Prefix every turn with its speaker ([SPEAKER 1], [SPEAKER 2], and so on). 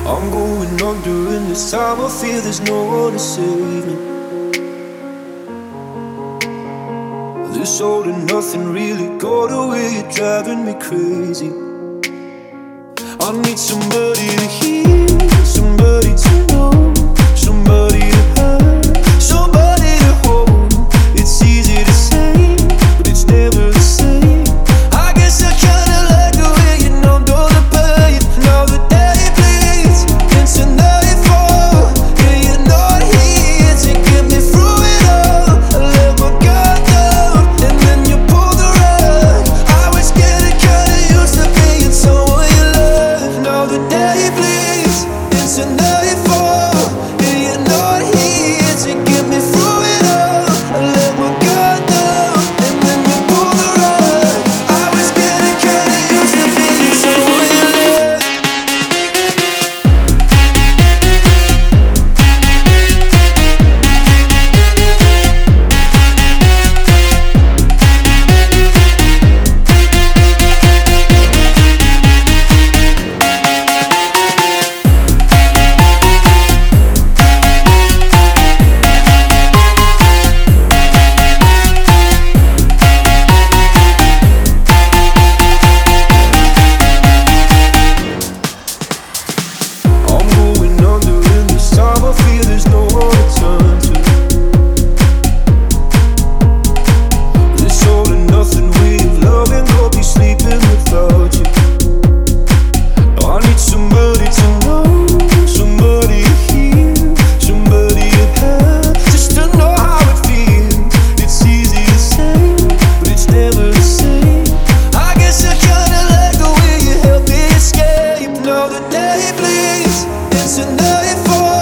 [SPEAKER 1] I'm going under, and this time I feel there's no one to save me. This all and nothing really got away, you're driving me crazy. I need somebody to hear, somebody to know, somebody to have, somebody to hold. It's easy to say, but it's never the same. I guess I kinda like the way you numbed all the pain. Now the day bleeds into nightfall, yeah, you're not here to get me through it all. I let my guard down, and then you pull the rug. I was getting kinda used to being someone you love. Now the day bleeds into nightfall, yeah, you're not here to get me through it all. I let my guard down, and then you pull the rug. I was getting kinda used to being someone you love. I'm going under, and this time I feel there's no one to turn to. This all and nothing way of loving, I'll be sleeping without you. I need somebody to know, somebody to hear, somebody to have, just to know how it feels. It's easy to say, but it's never the same. I guess I kinda like the way you help me escape. Now the day bleeds into nightfall,